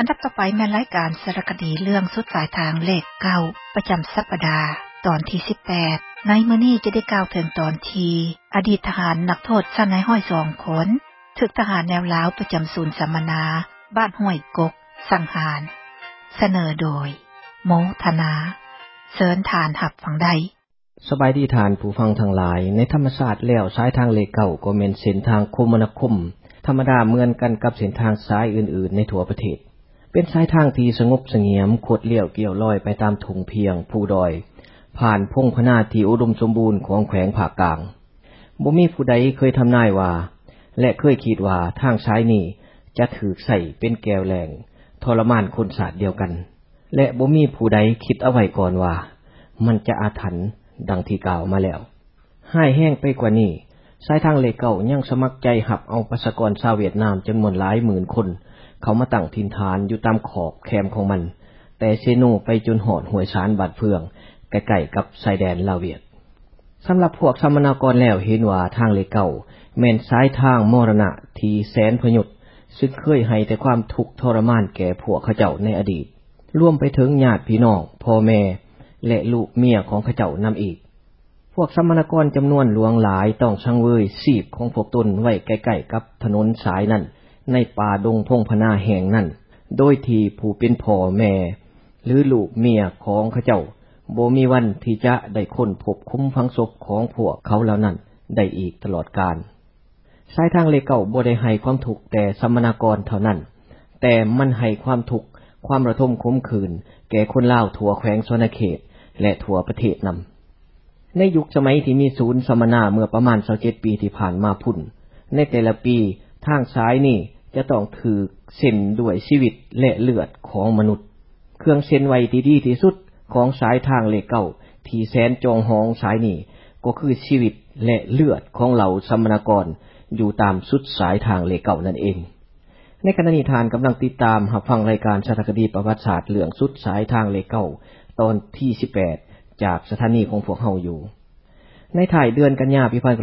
ดับต่อไปแม่นรายการสารคดีเรื่องสุดสายทางเลข9ประจำสัปดาห์ตอนที่18ในมื้อนี้จะได้กล่าวถึงตอนที่อดีตทหารนักโทษชั้นนายห้อย2คนถูกทหารแนวลาวประจำศูนย์สัมมนาบ้านห้วยกกสังหารเสนอโดยโมธนาเชิญทานหับฟังได้สบายดีทานผู้ฟังทั้งหลายในธรรมศาสตร์แล้วสายทางเลขเก่าก็แม่นเส้นทางคมนาคมธรรมดาเหมือนกันกับเส้นทางสายอื่นๆในทั่วประเทศเป็นสายทางที่สงบเสงี่ยมคดเลี้ยวเกี่ยวลอยไปตามทุ่งเพียงภูดอยผ่านพงพนาที่อุดมสมบูรณ์ของแขวงภาคกลางบ่มีผู้ใดเคยทำนายว่าและเคยคิดว่าทางสายนี้จะถูกใส่เป็นแก้วแหลงทรมานคนศาสตร์เดียวกันและบ่มีผู้ใดคิดเอาไว้ก่อนว่ามันจะอาถรรพ์ดังที่กล่าวมาแล้วให้แห้งไปกว่านี้สายทางเลขเก่ายังสมัครใจหับเอาประชากรชาวเวียดนามจำนวนหลายหมื่นคนเขามาตั้งถิ่นฐานอยู่ตามขอบแคมของมันแต่เซโนไปจนหอดห้วยสารบาดเฟืองใกล้ๆกับชายแดนลาวเวียดสำหรับพวกสมณกรแล้วเห็นว่าทางเลขเก่าแม่นสายทางมรณะที่แสนพยศซึ่งเคยให้แต่ความทุกข์ทรมานแก่พวกเขาเจ้าในอดีตรวมไปถึงญาติพี่น้องพ่อแม่และลูกเมียของเขาเจ้านำอีกพวกสมณกรจำนวนหลวงหลายต้องสังเวยชีพของพวกตนไว้ใกล้ๆกับถนนสายนั้นในป่าดงพงพนาแห่งนั้นโดยที่ผู้เป็นพ่อแม่หรือลูกเมียของเขาเจ้าบ่มีวันที่จะได้ค้นพบคุ้มฝังศพของพวกเขาเหล่านั้นได้อีกตลอดกาลสายทางเลขเก่าบ่ได้ให้ความทุกข์แต่สมณกรเท่านั้นแต่มันให้ความทุกข์ความระทมขมขื่นแก่คนลาวทั่วแขวงชนเขตและทั่วประเทศนำในยุคสมัยที่มีศูนย์สัมมนาเมื่อประมาณ27ปีที่ผ่านมาพุ่นในแต่ละปีทางซ้ายนี่จะต้องถูกเส้นด้วยชีวิตและเลือดของมนุษย์เครื่องเส้นไหวที่ดีที่สุดของสายทางเลขเก่าที่แสนจองหองสายนี้ก็คือชีวิตและเลือดของเหล่าสมณกรอยู่ตามสุดสายทางเลขเก่านั่นเองในขณะนี้ทานกำลังติดตามรับฟังรายการสารคดีประวัติศาสตร์เรื่องสุดสายทางเลขเก่าตอนที่18จากสถานีของพวกเฮาอยู่ในถ่ายเดือนกันยายน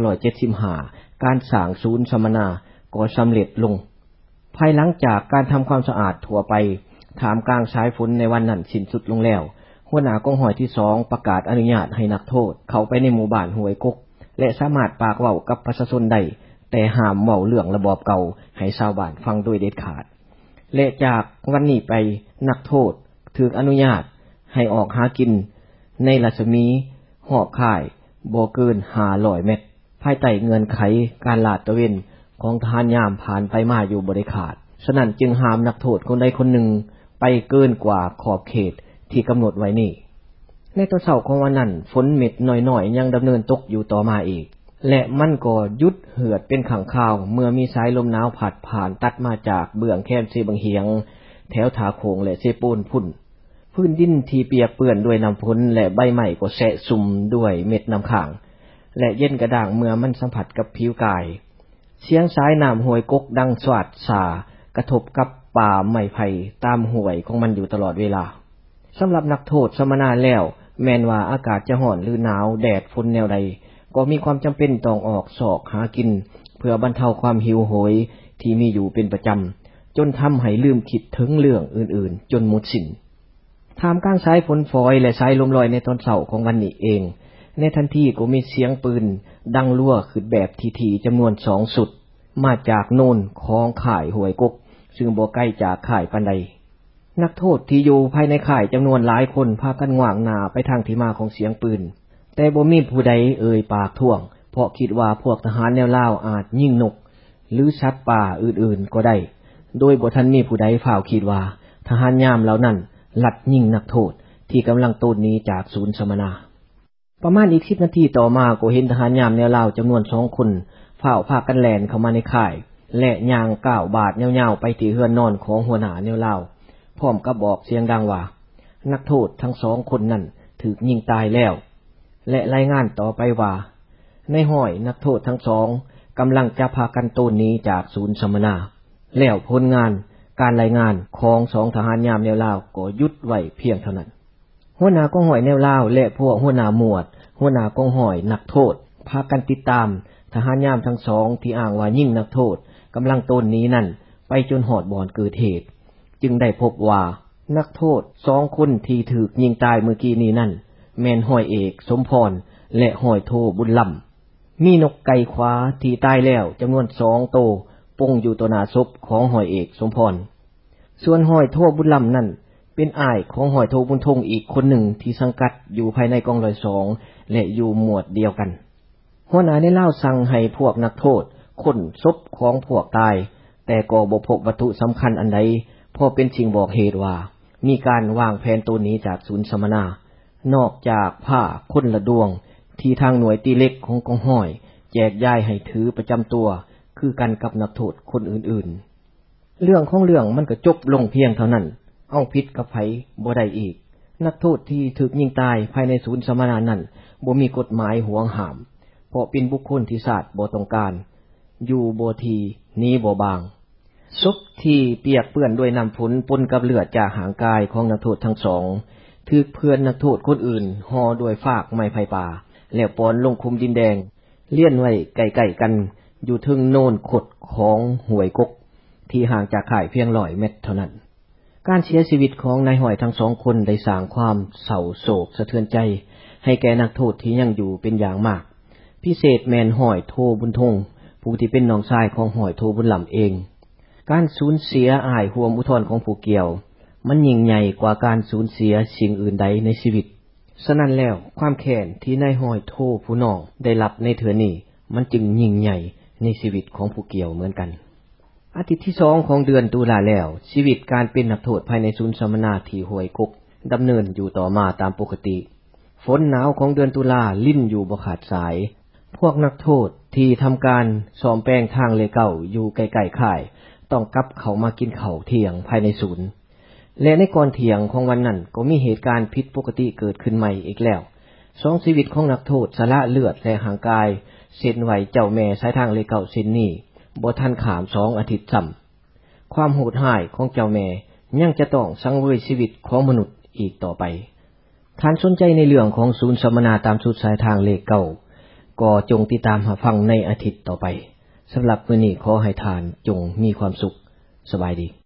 1975การสร้างศูนย์สัมมนาก็สำเร็จลงภายหลังจากการทำความสะอาดทั่วไปท่ามกลางสายฝนในวันนั้นสิ้นสุดลงแล้วหัวหน้ากองร้อยที่2ประกาศอนุญาตให้นักโทษเข้าไปในหมู่บ้านห้วยกกและสามารถปากเว้ากับประชาชนได้แต่ห้ามเว้าเรื่องระบอบเก่าให้ชาวบ้านฟังโดยเด็ดขาดและจากวันนี้ไปนักโทษถูกอนุญาตให้ออกหากินในรัศมีหอบข่ายบ่เกิน500เมตรภายใต้เงื่อนไขการลาดตระเวนของทหารยามผ่านไปมาอยู่บ่ได้ขาดฉะนั้นจึงห้ามนักโทษคนใดคนหนึ่งไปเกินกว่าขอบเขตที่กำหนดไว้นี้ในตอนเช้าของวันนั้นฝนเม็ดน้อยๆยังดำเนินตกอยู่ต่อมาอีกและมันก็หยุดเหือดเป็นขังคาวเมื่อมีสายลมหนาวพัดผ่านตัดมาจากเบื้องแคมเซบังเหียงแถวถาโขงและเซปูนพุ่นพื้นดินที่เปียกเปื้อนด้วยน้ำฝนและใบไม้ก็แฉะสุ่มด้วยเม็ดน้ำค้างและเย็นกระด้างเมื่อมันสัมผัสกับผิวกายเสียงสายน้ำห้วยกกดังสวาดสากระทบกับป่าไม้ไผ่ตามห้วยของมันอยู่ตลอดเวลาสำหรับนักโทษสมณะแล้วแม้นว่าอากาศจะร้อนหรือหนาวแดดฝนแนวใดก็มีความจำเป็นต้องออกสอกหากินเพื่อบรรเทาความหิวโหยที่มีอยู่เป็นประจำจนทำให้ลืมคิดถึงเรื่องอื่นๆจนหมดสิ้นท่ามกลางสายฝนฝอยและสายลมลอยในตอนเช้าของวันนี้เองในทันทีก็มีเสียงปืนดังลั่วขึ้นแบบทีๆจำนวน2สุดมาจากโน่นของข่ายห้วยกกซึ่งบ่ใกล้จากข่ายปานใดนักโทษที่อยู่ภายในข่ายจำนวนหลายคนพากันง่างหน้าไปทางที่มาของเสียงปืนแต่บ่มีผู้ใดเอ่ยปากท้วงเพราะคิดว่าพวกทหารแนวลาวอาจยิงนกหรือสัตว์ป่าอื่นๆก็ได้โดยบ่ทันมีผู้ใดฝ่าวคิดว่าทหารยามเหล่านั้นลัดยิงนักโทษที่กำลังตูนหนีจากศูนย์สัมมนาประมาณอีก10นาทีต่อมาก็เห็นทหารยามแนวลาวจำนวน2คนฝ่าวพากันแล่นเข้ามาในค่ายและย่างก้าวบาดยาวๆไปที่เรือนนอนของหัวหน้าแนวลาวพร้อมกับบอกเสียงดังว่านักโทษทั้ง2คนนั้นถูกยิงตายแล้วและรายงานต่อไปว่าในห้อยนักโทษทั้ง2กำลังจะพากันตูนหนีจากศูนย์สัมมนาแล้วผลงานการรายงานของ2ทหารยามแนวลาวก็หยุดไว้เพียงเท่านั้นหัวหน้ากองห้อยแนวลาวและพวกหัวหน้าหมวดหัวหน้ากองห้อยนักโทษพากันติดตามทหารยามทั้ง2ที่อ้างว่ายิงนักโทษกำลังตูนหนีนั่นไปจนหอดบ่อนเกิดเหตุจึงได้พบว่านักโทษ2คนที่ถูกยิงตายเมื่อกี้นี้นั่นแม่นห้อยเอกสมพรและห้อยโทบุญล้ำมีนกไก่ขวาที่ตายแล้วจำนวน2ตัวป่งอยู่ต่อหน้าศพของห้อยเอกสมพรส่วนห้อยโทบุญล้ำนั่นเป็นอ้ายของห้อยโทบุญทงอีกคนหนึ่งที่สังกัดอยู่ภายในกองร้อย2และอยู่หมวดเดียวกันหัวหน้าได้เล่าสั่งให้พวกนักโทษค้นศพของพวกตายแต่ก็บ่พบวัตถุสำคัญอันใดพอเป็นสิ่งบอกเหตุว่ามีการวางแผนตัวนี้จากศูนย์สัมมนานอกจากผ้าคนละดวงที่ทางหน่วยตีเล็กของกองห้อยแจกย้ายให้ถือประจำตัวคือกันกับนักโทษคนอื่นๆเรื่องของเรื่องมันก็จบลงเพียงเท่านั้นเอาผิดกับไผบ่ได้อีกนักโทษที่ถูกยิงตายภายในศูนย์สัมมนานั้นบ่มีกฎหมายห่วงห้ามเพราะเป็นบุคคลที่ศาสตร์บ่ต้องการอยู่บ่ทีหนีบ่บางศพที่เปียกเปื้อนด้วยน้ำฝนปนกับเลือดจากหางกายของนักโทษทั้งสองถูกเพื่อนนักโทษคนอื่นห่อด้วยฟากไม้ไผ่ป่าแล้วปอนลงคุมดินแดงเลี้ยนไว้ใกล้ๆกันอยู่ทึงโน่นขดของห้วยกกที่ห่างจากค่ายเพียง100 เมตรเท่านั้นการเสียชีวิตของนายห้อยทั้ง2คนได้สร้างความเศร้าโศกสะเทือนใจให้แก่นักโทษที่ยังอยู่เป็นอย่างมากพิเศษแม่นห้อยโทบุญทงผู้ที่เป็นน้องชายของห้อยโทบุญล้ำเองการสูญเสียอ้ายร่วมอุทธรณ์ของผู้เกี่ยวมันยิ่งใหญ่กว่าการสูญเสียสิ่งอื่นใดในชีวิตฉะนั้นแล้วความแค้นที่นายห้อยโทผู้น้องได้รับในเทื่อนี้มันจึงยิ่งใหญ่ในชีวิตของผู้เกี่ยวเหมือนกันอาทิตย์ที่2ของเดือนตุลาแล้วชีวิตการเป็นนักโทษภายในศูนย์สัมมนาที่ห้วยกกดำเนินอยู่ต่อมาตามปกติฝนหนาวของเดือนตุลาลิ่นอยู่บ่ขาดสายพวกนักโทษที่ทำการซ่อมแปลงทางเลเก่าอยู่ใกล้ๆค่ายต้องกลับเข้ามากินข้าวเที่ยงภายในศูนย์และในก่อนเที่ยงของวันนั้นก็มีเหตุการณ์ผิดปกติเกิดขึ้นใหม่อีกแล้ว2ชีวิตของนักโทษสละเลือดและห่างกายเส้นไหวเจ้าแม่สายทางเลเก่าเส้นนี้บ่ทันขาม2อาทิตย์ซ้ำความโหดร้ายของเจ้าแม่ยังจะต้องสังเวยชีวิตของมนุษย์อีกต่อไปท่านสนใจในเรื่องของศูนย์สัมมนาตามสุดสายทางเลเก่าก็จงติดตามฟังในอาทิตย์ต่อไปสำหรับมื้อนี้ขอให้ท่านจงมีความสุขสบายดี